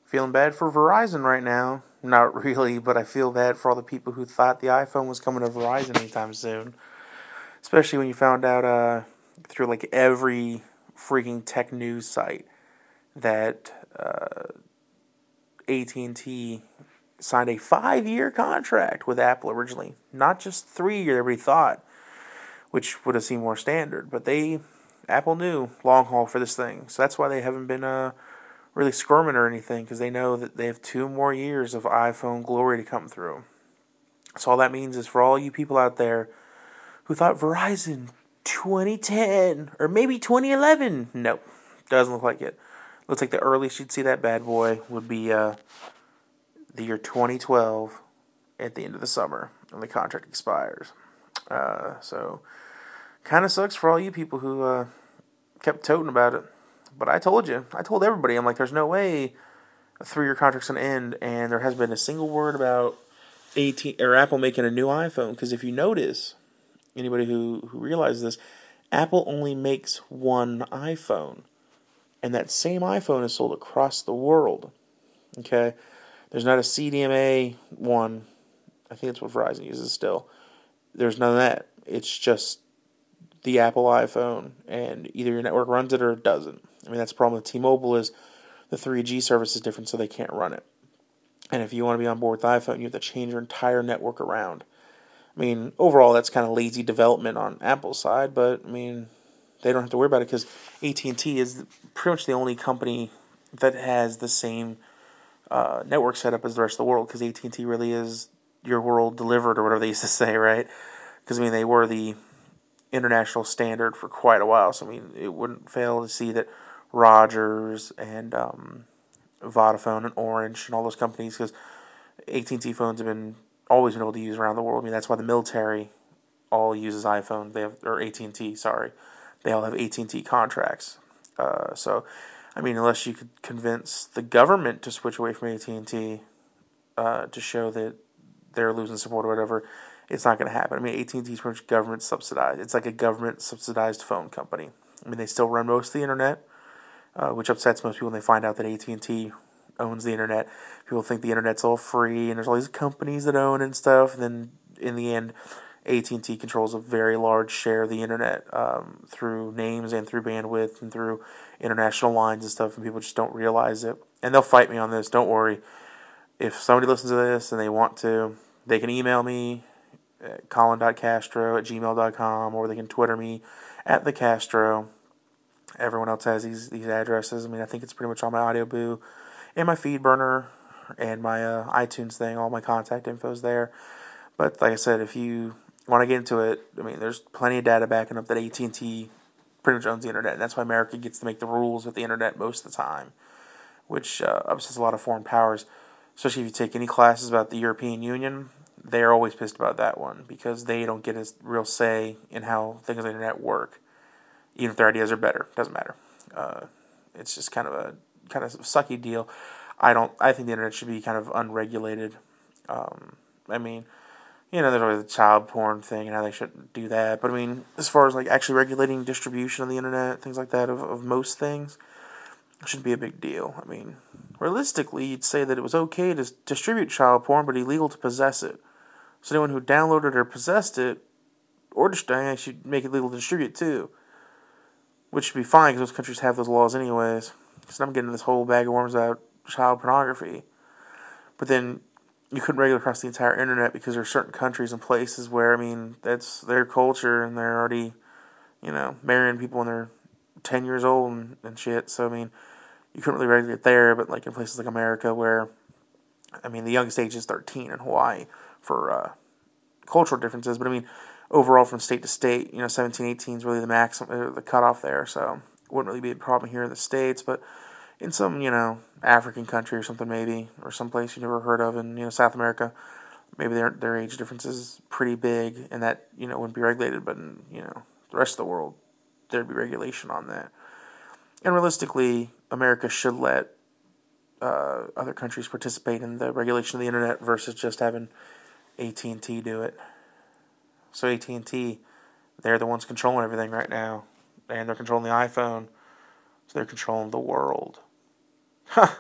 Feeling bad for Verizon right now. Not really, but I feel bad for all the people who thought the iPhone was coming to Verizon anytime soon. Especially when you found out through like every freaking tech news site that AT&T signed a 5-year contract with Apple originally, not just 3 year everybody thought, which would have seemed more standard. But Apple knew long haul for this thing, so that's why they haven't been really squirming or anything, because they know that they have 2 more years of iPhone glory to come through. So all that means is for all you people out there who thought Verizon 2010 or maybe 2011, nope, doesn't look like it. Looks like the earliest you'd see that bad boy would be the year 2012 at the end of the summer when the contract expires. So kind of sucks for all you people who kept toting about it. But I told you, I told everybody, I'm like, there's no way a 3-year contract's gonna end, and there hasn't been a single word about Apple making a new iPhone. Because if you notice, anybody who realizes this, Apple only makes one iPhone, and that same iPhone is sold across the world. Okay, there's not a CDMA one. I think that's what Verizon uses still. There's none of that. It's just the Apple iPhone, and either your network runs it or it doesn't. I mean, that's the problem with T-Mobile is the 3G service is different, so they can't run it. And if you want to be on board with iPhone, you have to change your entire network around. I mean, overall, that's kind of lazy development on Apple's side, but I mean, they don't have to worry about it because AT&T is pretty much the only company that has the same network setup as the rest of the world, because AT&T really is your world delivered, or whatever they used to say, right? Because I mean, they were the international standard for quite a while, so I mean, it wouldn't fail to see that Rogers and Vodafone and Orange and all those companies, because AT&T phones have been always been able to use around the world. I mean, that's why the military all uses iPhone. They have, or AT&T, sorry, they all have AT&T contracts. So, I mean, unless you could convince the government to switch away from AT&T to show that they're losing support or whatever, it's not going to happen. I mean, AT&T is pretty much government subsidized. It's like a government subsidized phone company. I mean, they still run most of the internet, which upsets most people when they find out that AT&T owns the internet. People think the internet's all free and there's all these companies that own and stuff. And then in the end, AT&T controls a very large share of the internet through names and through bandwidth and through international lines and stuff. And people just don't realize it. And they'll fight me on this. Don't worry. If somebody listens to this and they want to, they can email me at colin.castro@gmail.com, or they can Twitter me at the Castro. Everyone else has these addresses. I mean, I think it's pretty much on my Audio Boo and my feed burner and my iTunes thing. All my contact info's there. But like I said, if you want to get into it, I mean, there's plenty of data backing up that AT&T pretty much owns the internet. And that's why America gets to make the rules with the internet most of the time, which upsets a lot of foreign powers. Especially if you take any classes about the European Union, they're always pissed about that one because they don't get a real say in how things on the internet work. Even if their ideas are better, doesn't matter. It's just kind of a sucky deal. I think the internet should be kind of unregulated. I mean, there's always the child porn thing and how they shouldn't do that. But I mean, as far as like actually regulating distribution on the internet, things like that of most things, it shouldn't be a big deal. I mean, realistically, you'd say that it was okay to distribute child porn, but illegal to possess it. So anyone who downloaded or possessed it, or should make it legal to distribute too. Which should be fine because those countries have those laws anyways. Because I'm getting this whole bag of worms about child pornography. But then you couldn't regulate across the entire internet because there are certain countries and places where, I mean, that's their culture and they're already, marrying people when they're 10 years old and shit. So, I mean, you couldn't really regulate there, but like in places like America where, I mean, the youngest age is 13 in Hawaii for cultural differences. But I mean, overall from state to state, 17, 18 is really the maximum, the cutoff there. So it wouldn't really be a problem here in the States, but in some, African country or something maybe, or someplace you never heard of in, South America, maybe their age difference is pretty big and that, wouldn't be regulated. But in, the rest of the world, there'd be regulation on that. And realistically, America should let other countries participate in the regulation of the internet versus just having AT&T do it. So AT&T, they're the ones controlling everything right now, and they're controlling the iPhone, so they're controlling the world.